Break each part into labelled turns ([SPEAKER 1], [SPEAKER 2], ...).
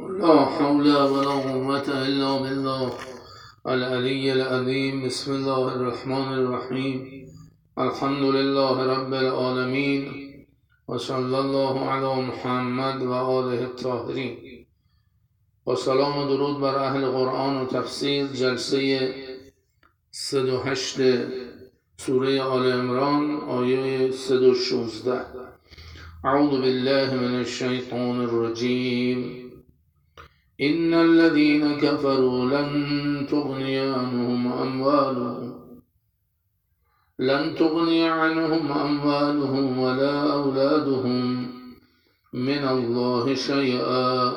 [SPEAKER 1] لا حول ولا قوة إلا بالله العلي العظيم. بسم الله الرحمن الرحيم. الحمد لله رب العالمين وصلى الله على محمد و آله الطاهرین. و سلام و درود بر اهل قرآن و تفسیر. جلسه 108 سوره آل عمران آیه 116. اعوذ بالله من الشیطان الرجیم. إن الذين كفروا لن تغني عنهم أموالهم ولا أولادهم من الله شيئا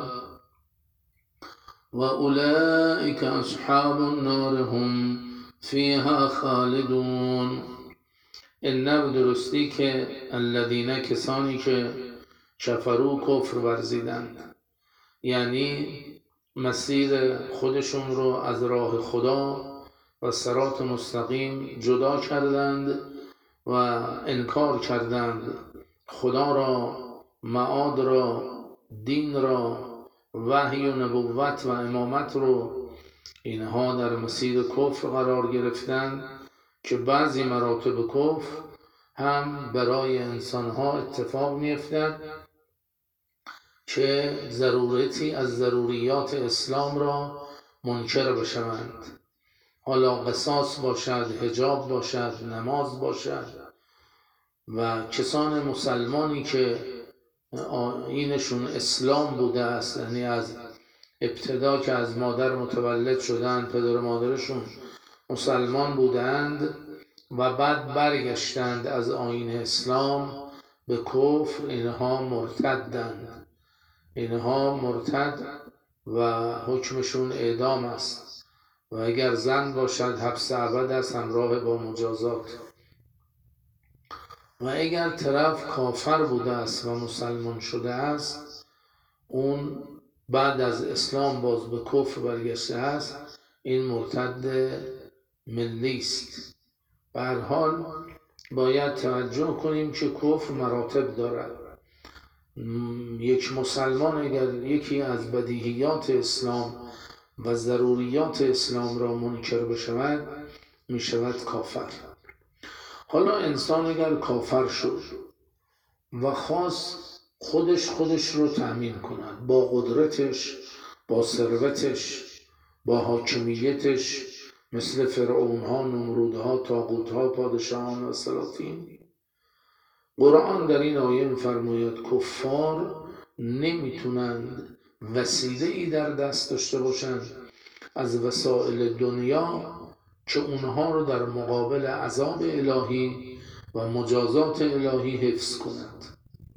[SPEAKER 1] وأولئك أصحاب النار هم فيها خالدون. این درستی که الذین، کسانی که کفروا، کفر ورزیدند، یعنی مسیر خودشون رو از راه خدا و صراط مستقیم جدا کردند و انکار کردند خدا را، معاد را، دین را، وحی و نبوت و امامت رو. اینها در مسیر کفر قرار گرفتند که بعضی مراتب کفر هم برای انسانها اتفاق می‌افتد که ضرورتی از ضروریات اسلام را منکر بشوند. حالا قصاص باشد، حجاب باشد، نماز باشد. و کسان مسلمانی که اینشون اسلام بوده است، یعنی از ابتدا که از مادر متولد شدند، پدر و مادرشون مسلمان بودند و بعد برگشتند از آیین اسلام به کفر، اینها مرتدند. اینها مرتد و حکمشون اعدام است و اگر زن باشد حبس ابد است همراه با مجازات. و اگر طرف کافر بوده است و مسلمان شده است، اون بعد از اسلام باز به کفر برگشته است، این مرتد ملی است. به هر حال باید توجه کنیم که کفر مراتب دارد. یک مسلمان اگر یکی از بدیهیات اسلام و ضروریات اسلام را منکر بشود، می شود کافر. حالا انسان اگر کافر شد و خواست خودش رو تأمین کند با قدرتش، با ثروتش، با حاکمیتش، مثل فرعونها، نمرودها، طاغوتها، پادشاهان و سلاطین، قرآن در این آیه می‌فرماید کفار نمیتونند وسیله‌ای در دست داشته باشند از وسایل دنیا که اونها رو در مقابل عذاب الهی و مجازات الهی حفظ کنند.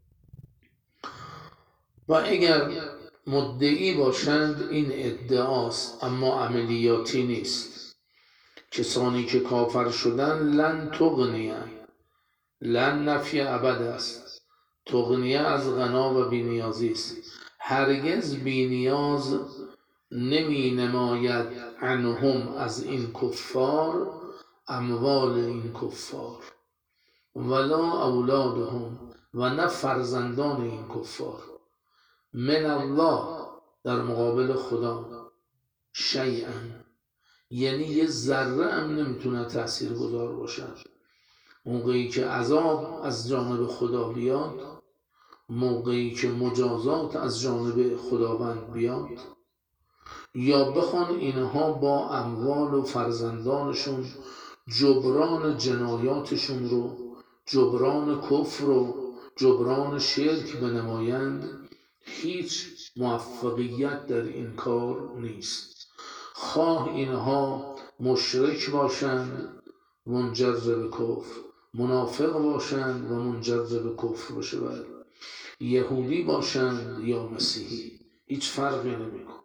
[SPEAKER 1] و اگر مدعی باشند این ادعاست، اما عملیاتی نیست. کسانی که کافر شدن لن تغنیه، لن نفی ابد است، تغنیه از غنا و بینیازی است. هرگز بینیاز نمی نماید عنهم، از این کفار، اموال این کفار، ولا اولادهم، و نه فرزندان این کفار، من الله، در مقابل خدا، شیئا، یعنی یه ذره هم نمیتونه تأثیر گذار باشد. موقعی که عذاب از جانب خدا بیاد، موقعی که مجازات از جانب خداوند بیاد، یا بخوان اینها با اموال و فرزندانشون جبران جنایاتشون رو، جبران کفر رو، جبران شرک بنمایند، هیچ موفقیت در این کار نیست. خواه اینها مشرک باشند منجر به کفر، منافق باشند و منجر به کفر بشود، یهودی باشند یا مسیحی، هیچ فرقی نمیکنه.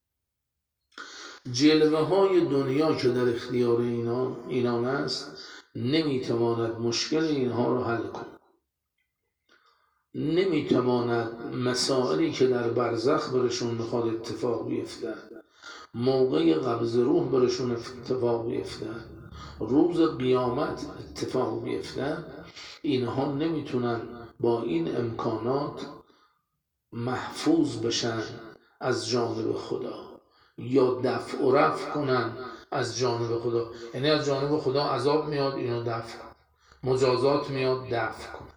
[SPEAKER 1] جلوه های دنیا که در اختیار اینان است نمیتواند مشکل اینها رو حل کنه. نمیتواند مسائلی که در برزخ برشون میخواد اتفاق بیفته، موقع قبض روح برشون اتفاق بیفته، روز قیامت اتفاق بیفته، اینها نمیتونن با این امکانات محفوظ بشن از جانب خدا یا دفع و رفع کنن از جانب خدا. یعنی از جانب خدا عذاب میاد، اینو دفع کن، مجازات میاد، دفع کن.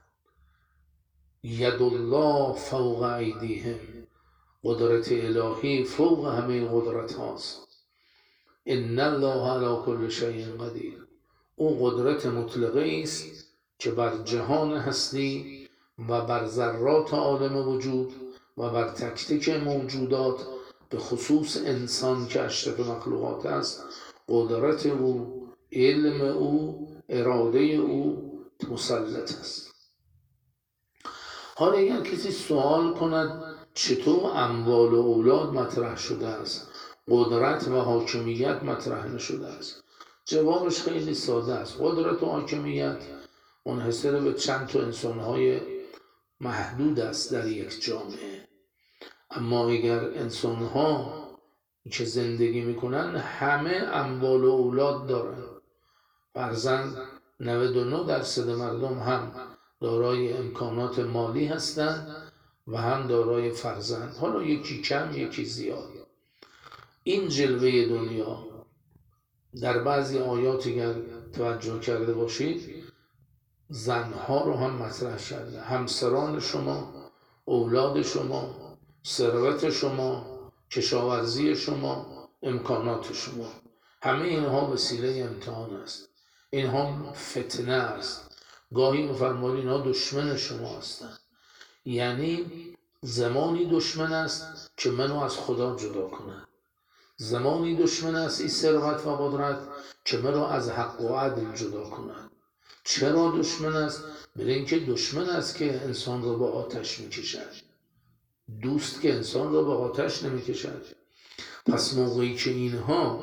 [SPEAKER 1] ید الله فوق ایدیهم، قدرت الهی فوق همه قدرت هاست. ان الله علی کل شیء قدیر، او قدرت مطلقه است که بر جهان هستی و بر ذرات عالم وجود و بر تک تک موجودات، به خصوص انسان که اشرف مخلوقات است، قدرت او، علم او، اراده او مسلط است. حالا اگر کسی سوال کند چطور اموال و اولاد مطرح شده است، قدرت و حاکمیت مطرح نشده است، جوابش خیلی ساده است. قدرت و حاکمیت منحصر به چند تا انسانهای محدود است در یک جامعه. اما اگر انسانها که زندگی میکنن همه اموال و اولاد دارن، فرزند 99% مردم هم دارای امکانات مالی هستند و هم دارای فرزند، حالا یکی کم یکی زیاد. این جلوه دنیا در بعضی آیات اگر توجه کرده باشید، زنها رو هم مطرح کرده. همسران شما، اولاد شما، ثروت شما، کشاورزی شما، امکانات شما، همه اینها وسیله امتحان است. اینها فتنه است. گاهی می‌فرمایید اینها دشمن شما هستند. یعنی زمانی دشمن است که منو از خدا جدا کند، زمانی دشمن است این ثروت و قدرت که منو از حق و عدل جدا کند. چرا دشمن است؟ برای اینکه دشمن است که انسان را به آتش میکشد، دوست که انسان را به آتش نمیکشد. پس موقعی که اینها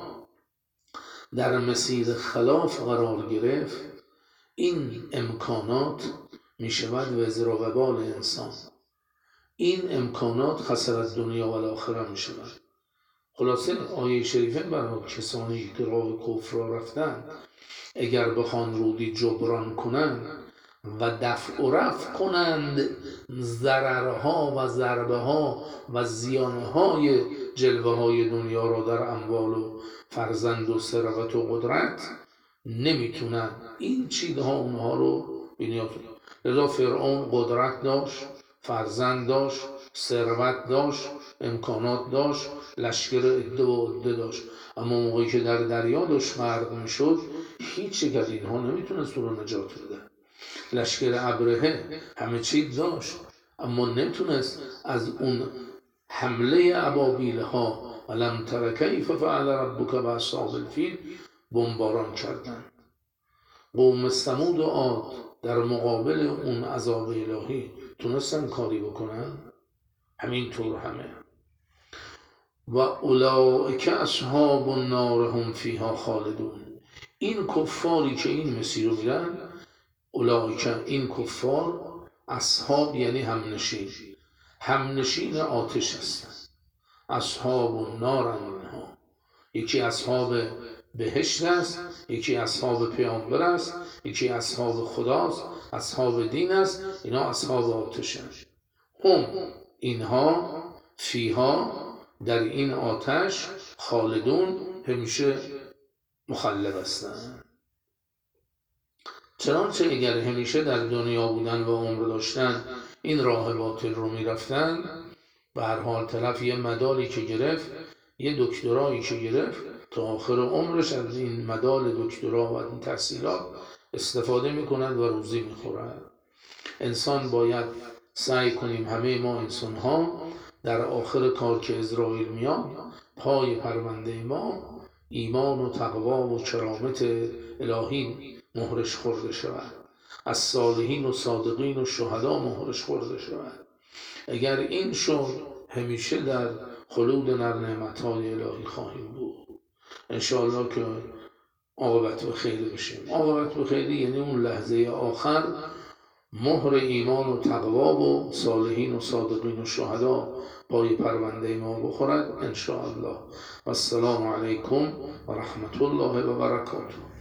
[SPEAKER 1] در مسیر خلاف قرار گرفت، این امکانات میشود وزر و وبال انسان. این امکانات خسارت دنیا و آخره میشود. خلاصه آیه شریفه برای کسانی که راه کفر را رفتن، اگر بخوان رودی جبران کنند و دفع و رفع کنند ضررها و ضربه ها و زیانهای جلوه های دنیا را در اموال و فرزند و ثروت و قدرت، نمیتونن این چیزها اونها رو بنیاد. لذا فرعون قدرت داشت، فرزند داشت، ثروت داشت، امکانات داشت، لشکر عده و عده داشت، اما موقعی که در دریا داشت غرق میشد، هیچ یک از اینها نمیتونست او رو نجات بده. لشکر ابرهه همه چیز داشت اما نمیتونست از اون حمله ابابیل ها ولم تر کیف فعل ربک باصحاب الفیل بمباران کردند. قوم ثمود و عاد در مقابل اون عذاب الهی تونستن کاری بکنن؟ همینطور همه. و اولئک اصحاب النار هم فیها خالدون. این کفاری که این مسیر رو میرن، اولئک، این کفار، اصحاب یعنی همنشین، همنشین آتش هستن. اصحاب النار اونها، یکی اصحاب بهشت است، یکی اصحاب پیامبر است، یکی اصحاب خداست، اصحاب دین است، اینا اصحاب آتش است. هم، اینها، فیها، در این آتش، خالدون، همیشه مخلد هستند. چنانچه اگر همیشه در دنیا بودن و عمر داشتن این راه باطل رو میرفتن، به هر حال طرف یه مدالی که گرفت، یه دکترایی که گرفت، تا آخر عمرش از این مدال دکترا و این تحصیلات استفاده میکند و روزی میخورد. انسان باید سعی کنیم، همه ما انسان ها، در آخر کار که عزرائیل میاد، پای پرونده ما ایمان و تقوا و کرامت الهی مهرش خورده شود، از صالحین و صادقین و شهدا مهرش خورده شود. اگر این شد، همیشه در خلود نعمت‌های الهی خواهیم بود. انشاءالله که عاقبت به خیر بشیم. عاقبت به خیر یعنی اون لحظه آخر مهر ایمان و تقوا و صالحین و صادقین و شهدا پای پرونده ما بخورد انشاءالله. و السلام علیکم و رحمت الله و برکاته.